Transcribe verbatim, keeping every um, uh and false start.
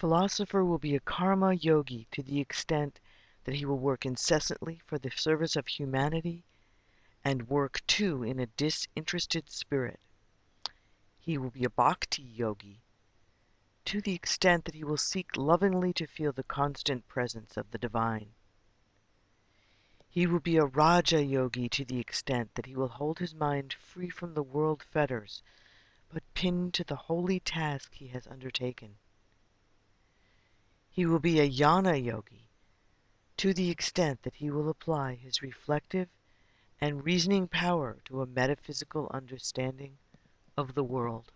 philosopher will be a karma yogi to the extent that he will work incessantly for the service of humanity and work too in a disinterested spirit. He will be a bhakti yogi to the extent that he will seek lovingly to feel the constant presence of the divine. He will be a raja yogi to the extent that he will hold his mind free from the world fetters, but pinned to the holy task he has undertaken. He will be a jnana yogi to the extent that he will apply his reflective and reasoning power to a metaphysical understanding of the world.